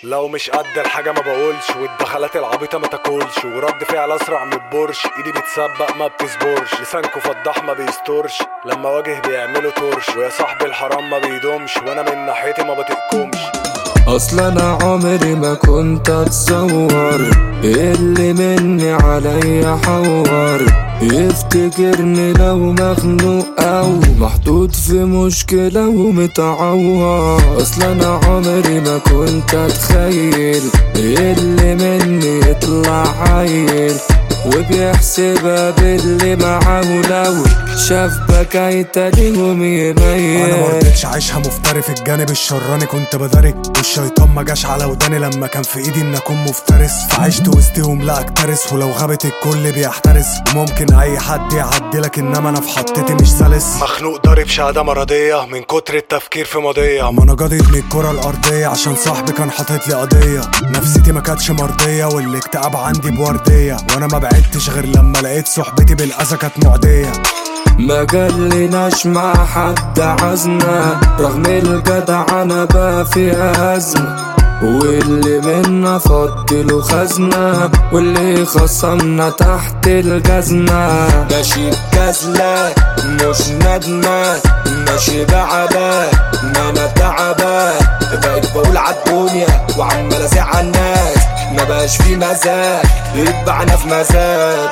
لو مش قد الحاجة ما بقولش، والدخلات العبيطة ما تاكلش، ورد فعل اسرع من البورش، ايدي بتسبق ما بتصبرش، لسانكو فضح ما بيستورش، لما واجه بيعملوا تورش، ويا صاحبي الحرام ما بيدومش، وانا من ناحيتي ما بتقكمش. اصل انا عمري ما كنت اتصور اللي مني عليا حور يفتكرني لو مخنوق او محطوط في مشكلة ومتعور. اصل انا عمري ما كنت اتخيل اللي مني يطلع عيل وبيحسبها باللي معاه، لو شاف بكايته ليهم يميل. انا مرضتش عايشها مفتري في الجانب الشراني، كنت بداري والشيطان ما جاش على وداني لما كان في ايدي ان اكون مفترس، فعشت وسطهم لا اكترس، ولو غابت الكل بيحترس، وممكن اي حد يعدلك انما انا في حطتي مش سلس. مخنوق ضارب شهاده مرضيه من كتر التفكير في ماضيه، اما انا جادد من الكره الارضيه عشان صاحبي كان حاطط لي قضيه، نفسيتي ما كانتش مرضيه والاكتئاب عندي بورديه، وانا ما بعدتش غير لما لقيت صحبتي بالاذى كانت معديه. ما قالناش مع حد عزنا رغم الجدع انا بقى في ازمه، واللي منا فضله خزنه واللي خصمنا تحت الجزمه. ماشي بكسله مش ندمه، ماشي بعبا ما انا تعبان، بقيت بقول عالدنيا وعمال ازعل الناس، ما بقاش في مزاج يتبعنا في مزاج.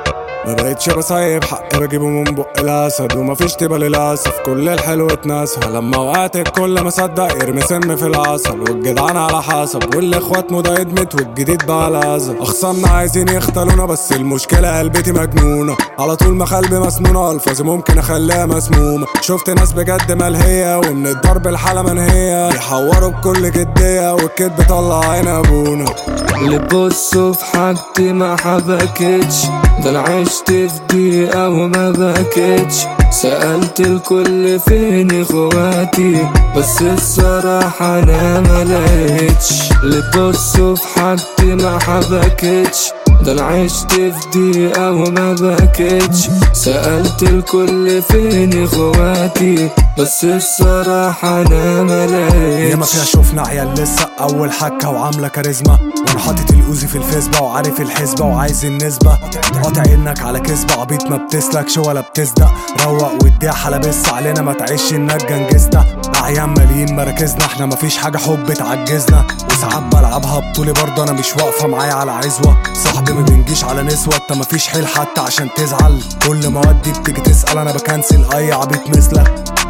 ما بقتش بسايب حقي بجيبه من بق الاسد، ومفيش تبقى للاسف كل الحلو اتنسى، لما وقعت الكل ما صدق يرمي سم في العسل، والجدعان على حسب والاخوات مضى ادمت والجديد بقى الاذى. اخصامنا عايزين يختلونا بس المشكله قلبتي مجنونه، على طول ما قلبي مسنونه الفاظي ممكن اخليها مسمومه. شفت ناس بجد ملهيه ومن الضرب الحاله منهيه، بيحوروا بكل جديه والكدب طلع عين ابونا. اللي بصوا في حاجتي ما حبكتش، ده انا عشت في دقيقة وما بكتش، سألت الكل فين اخواتي بس الصراحة انا ما لقيتش. اللي بصوا في حاجتي ما حبكتش، ده انا عشت في دقيقة وما بكتش، سألت الكل فين اخواتي بس الصراحة انا ما لقيتش. ياما فيها شوفنا عيال لسه اول حكة وعاملة كاريزما، وانا حاطط الاوزي في الفيسبا وعارف الحسبة وعايز النسبة، قاطع انك على كذبة عبيط ما بتسلكش ولا بتصدق، روق واديها حلبس علينا ما تعيش انك جنجزنا، اعيان ماليين مراكزنا احنا مفيش حاجة حب تعجزنا، وساعات بلعبها بطولي برضه انا مش واقفة معايا على عزوة، صاحبي ما بنجيش على نسوة انت مفيش حيل حتى عشان تزعل، كل ما ودي بتيجي تسأل انا بكنسل اي عبيط مثلك.